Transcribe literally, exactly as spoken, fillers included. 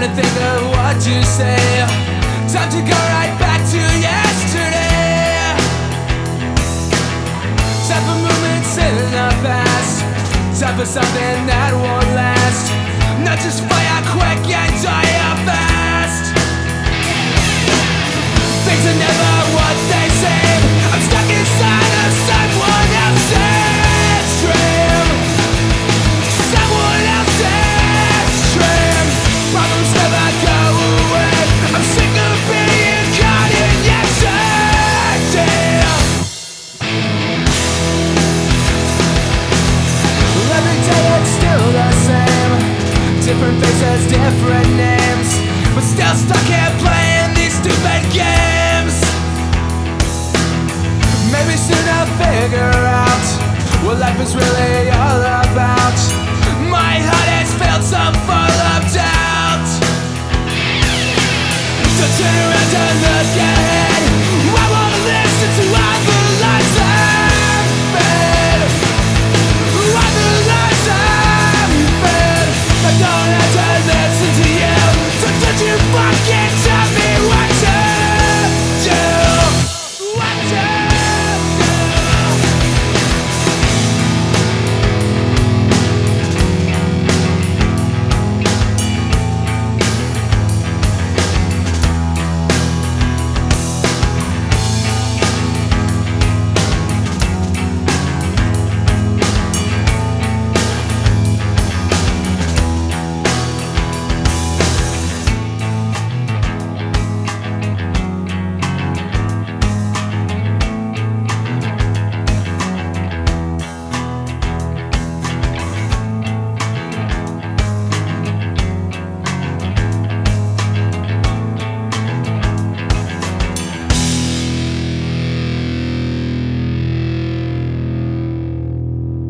to think of what you say. Time to go right back to yesterday. Time for moments in the past. Time for something that won't last. Not just fire quick and die fast. Things are never what they seem. I'm stuck inside of someone else's dream. Someone else's dream. Problems never go away. I'm sick of being caught in yesterday. Every day it's still the same. Different faces, different names, but still stuck here playing these stupid games. Maybe soon I'll figure out what life is really all about. My heart has failed, so full of doubt.